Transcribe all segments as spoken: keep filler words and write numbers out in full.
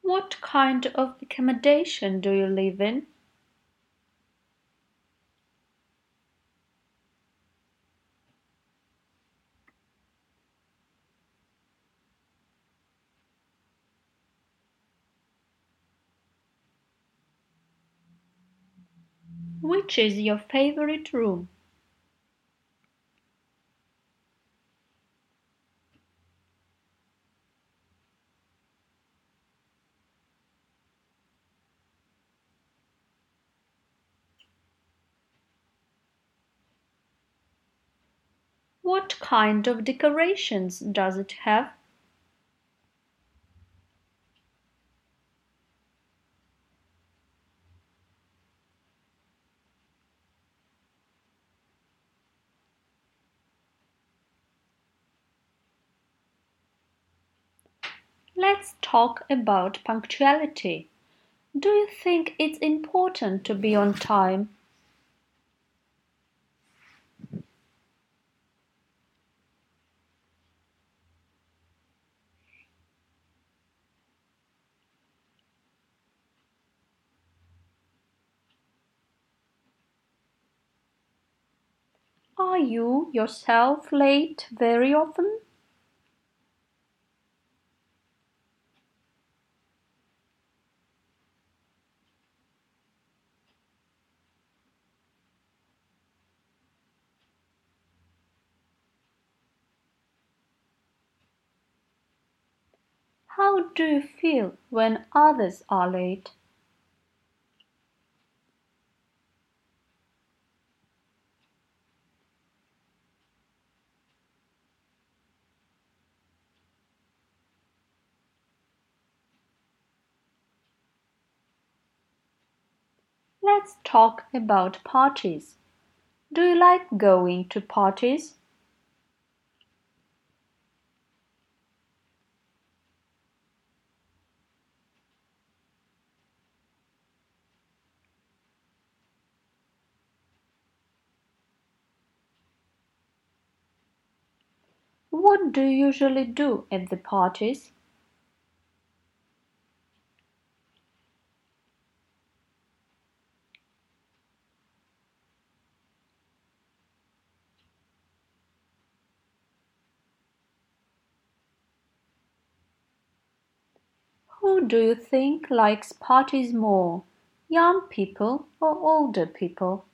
What kind of accommodation do you live in? Which is your favorite room? What kind of decorations does it have? Let's talk about punctuality. Do you think it's important to be on time? Are you yourself late very often? How do you feel when others are late? Let's talk about parties. Do you like going to parties? What do you usually do at the parties? Who do you think likes parties more, young people or older people?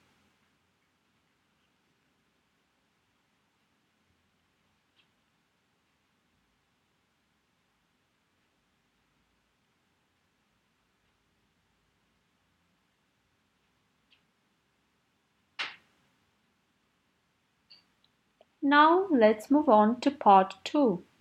Now let's move on to part two.